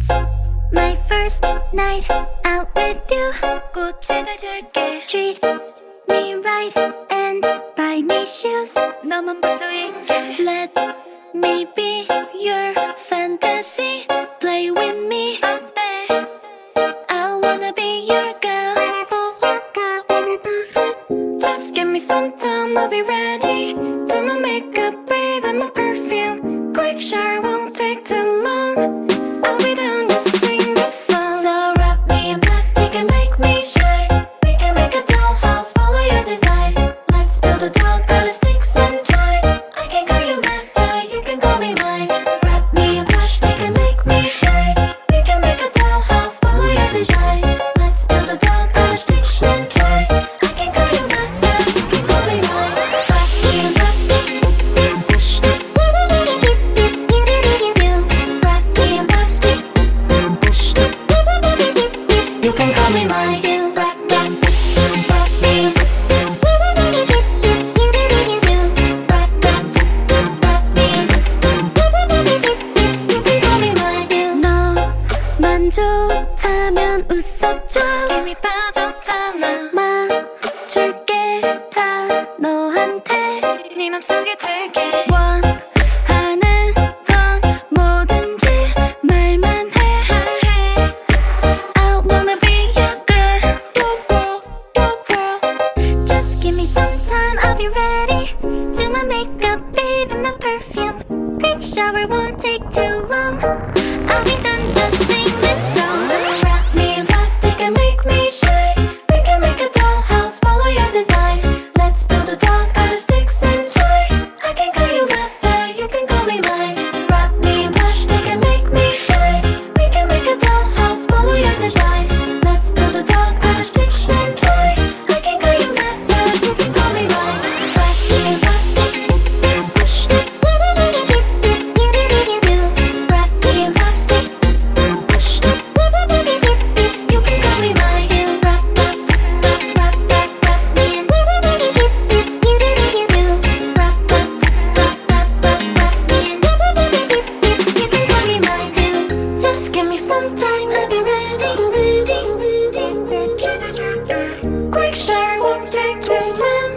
It's my first night out with you. 꽃을 줄게. Treat me right and buy me shoes. 너만 볼 수 있게. Let me be your fantasy. Play with me. 어때? I wanna be your girl. Just give me some time, I'll be ready. Do my makeup, bathe in my perfume. Quick shower won't take too long. I'll be done, just sing this song. So wrap me in plastic and make me shine. We can make a dollhouse, follow your design. Let's build a doll out of sticks and twine. I can call you master, you can call me mine. Wrap me in plastic and make me shine. We can make a dollhouse, follow your design. Let's build a doll out of sticks and twine. I can call you master, you can call me mine. Wrap me in plastic. Wrap me in plastic. You can call me mine. Wrap me in. Wrap me in. You can call me mine. 너만 좋다면 웃어줘. 이미 빠졌잖아. 맞출게 다 너한테. 네 맘속에 들게. 원하는 건 뭐든지 말만 해. I wanna be your girl. Just give me some time, I'll be ready. Do my makeup, bathe in my perfume. Quick shower won't take too long. I'll be done, just sing this song. Wrap me in plastic and make me shine. We can make a dollhouse, follow your design. Let's build a doll out of sticks and twine. I can call you master, you can call me mine. Wrap me in plastic and make me shine. We can make a dollhouse, follow your design. Let's build a doll out of sticks and twine. I can call you master, you can call me mine. Wrap me in plastic. Wrap me in plastic. You can call me mine. Wrap me in. Wrap me in. You can call me mine. Just give me some time, I'll be ready. Quick shower won't take too long.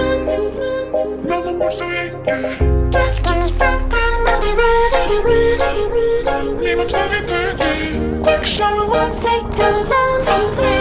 Just give me some time, I'll be ready. 네 맘속에 들게 Quick shower won't take too long.